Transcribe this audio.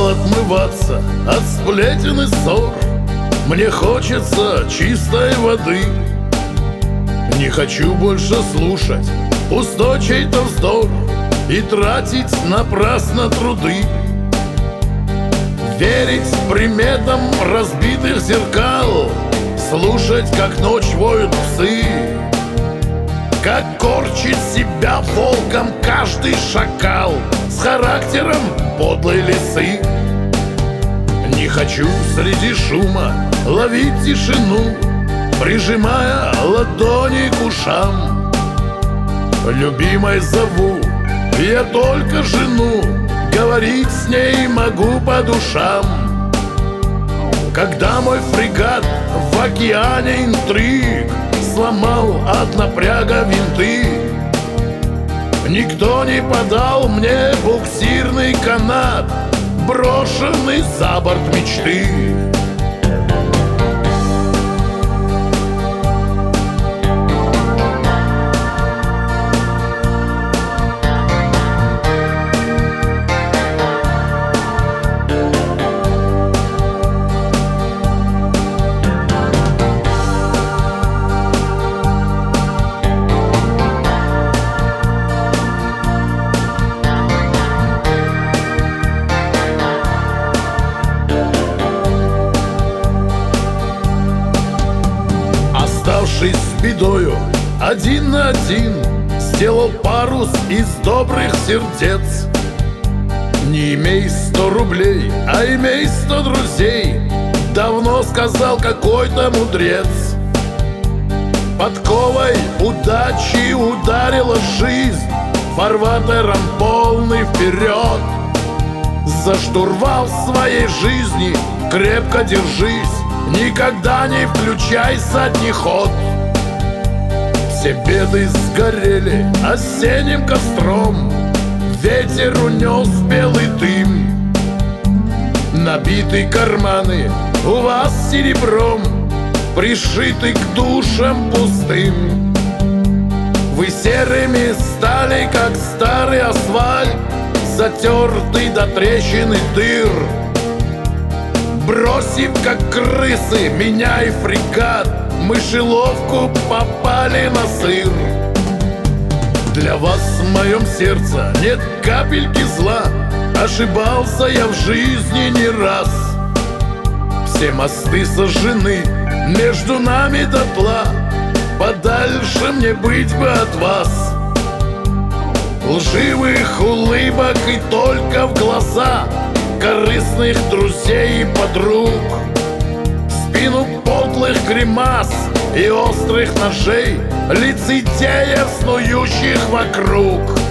отмываться от сплетен и ссор. Мне хочется чистой воды. Не хочу больше слушать пустой чей-то вздор и тратить напрасно труды. Верить приметам разбитых зеркал, слушать, как ночь воют псы, как корчит себя волком каждый шакал с характером подлой лисы. Не хочу среди шума ловить тишину, прижимая ладони к ушам. Любимой зову я только жену, говорить с ней могу по душам. Когда мой фрегат в океане интриг сломал от напряга винты, никто не подал мне буксирный канат, брошенный за борт мечты. Оставшись с бедою один на один, сделал парус из добрых сердец. Не имей 100 рублей, а имей 100 друзей, давно сказал какой-то мудрец. Подковой удачи ударила жизнь, фарватером полный вперед. За штурвал своей жизни крепко держись, никогда не включай задний ход. Все беды сгорели осенним костром, ветер унес белый дым. Набиты карманы у вас серебром, пришиты к душам пустым. Вы серыми стали, как старый асфальт, затертый до трещин и дыр. Бросив, как крысы, меня и фрегат, мышеловку попали на сыр. Для вас в моем сердце нет капельки зла, ошибался я в жизни не раз. Все мосты сожжены между нами дотла, подальше мне быть бы от вас. Лживых улыбок и только в глаза корыстных друзей и подруг, в спину подлых гримас и острых ножей лицедеев, снующих вокруг.